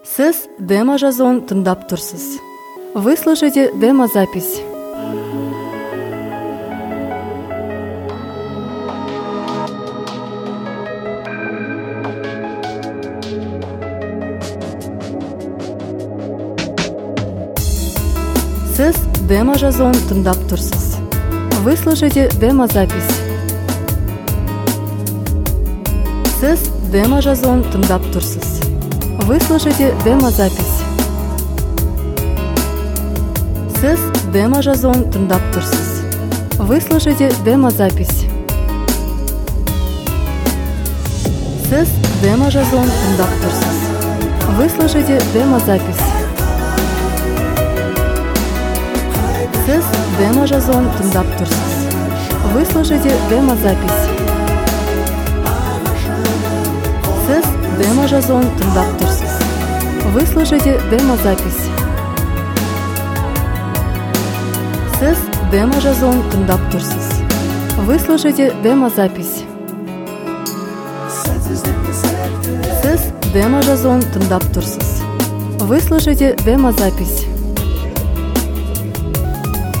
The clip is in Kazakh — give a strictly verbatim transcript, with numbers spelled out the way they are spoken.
Сіз демо-жазуын тыңдап тұрсыз. Вы слушаете демозапись. Сіз демо-жазуын тыңдап тұрсыз. Вы слушаете демозапись. Сіз демо-жазуын тыңдап тұрсыз. Вы слушаете демозапись. Сіз демо-жазуын тыңдап тұрсыз. Вы слушаете демозапись. Сіз демо-жазуын тыңдап тұрсыз. Вы слушаете демозапись. Сіз демо-жазуын тыңдап тұрсыз. Вы слушаете демозапись. Сіз демо-жазуын тыңдап тұрсыз. Вы слушаете демозапись. Сіз демо-жазуын тыңдап тұрсыз. Вы слушаете демозапись. Сіз демо-жазуын тыңдап тұрсыз. Вы слушаете демозапись.